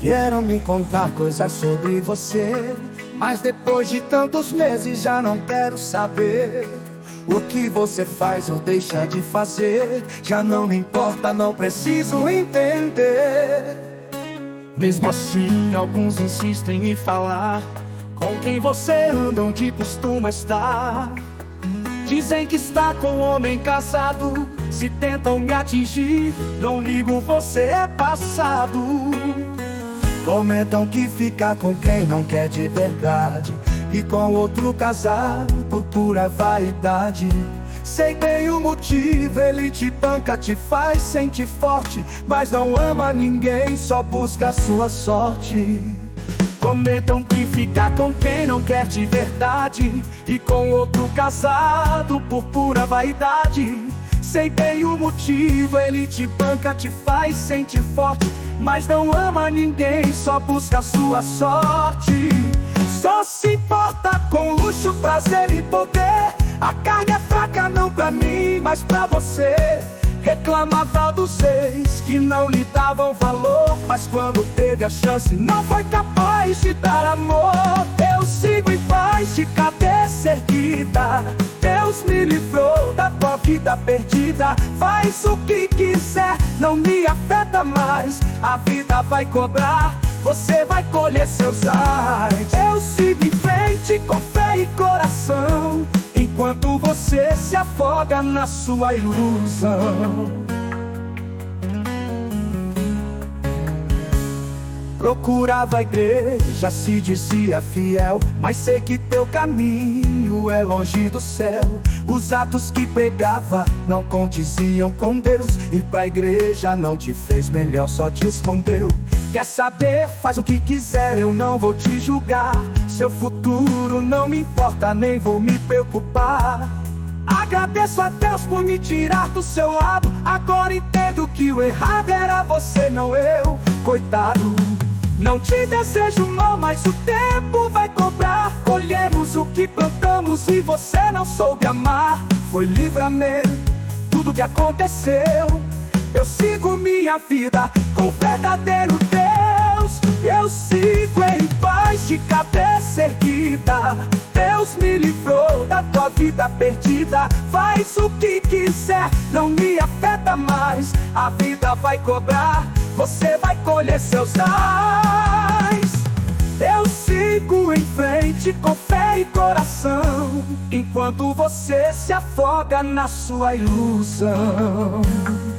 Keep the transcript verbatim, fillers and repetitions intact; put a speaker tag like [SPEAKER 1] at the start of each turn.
[SPEAKER 1] Vieram me contar coisas sobre você, mas depois de tantos meses já não quero saber. O que você faz ou deixa de fazer já não me importa, não preciso entender. Mesmo assim, alguns insistem em falar com quem você anda, onde costuma estar. Dizem que está com homem casado, se tentam me atingir, não ligo, você é passado. Comentam que fica com quem não quer de verdade e com outro casado por pura vaidade. Sei bem o motivo, ele te banca, te faz sentir forte, mas não ama ninguém, só busca a sua sorte. Comentam que fica com quem não quer de verdade e com outro casado por pura vaidade. Sei bem o motivo, ele te banca, te faz sentir forte, mas não ama ninguém, só busca a sua sorte. Só se importa com luxo, prazer e poder. A carne é fraca não pra mim, mas pra você. Reclamava dos ex que não lhe davam valor, mas quando teve a chance não foi capaz de dar amor. Eu sigo em paz de cabeça erguida, Deus me livrou da tua vida perdida. Faz o que quiser, não me afeta mais, a vida vai cobrar, você vai colher seus ais. Eu sigo em frente com fé e coração, enquanto você se afoga na sua ilusão. Procurava a igreja, se dizia fiel, mas sei que teu caminho é longe do céu. Os atos que pregava não condiziam com Deus, e pra igreja não te fez melhor, só te escondeu. Quer saber? Faz o que quiser, eu não vou te julgar. Seu futuro não me importa, nem vou me preocupar. Agradeço a Deus por me tirar do seu lado. Agora entendo que o errado era você, não eu. Coitado, não te desejo mal, mas o tempo vai cobrar. Colhemos o que plantamos e você não soube amar. Foi livramento tudo que aconteceu. Eu sigo minha vida com o verdadeiro Deus. Eu sigo em paz de cabeça erguida, Deus me livrou da tua vida perdida. Faz o que quiser, não me afeta mais, a vida vai cobrar, você vai colher seus ais. Eu sigo em frente com fé e coração, enquanto você se afoga na sua ilusão.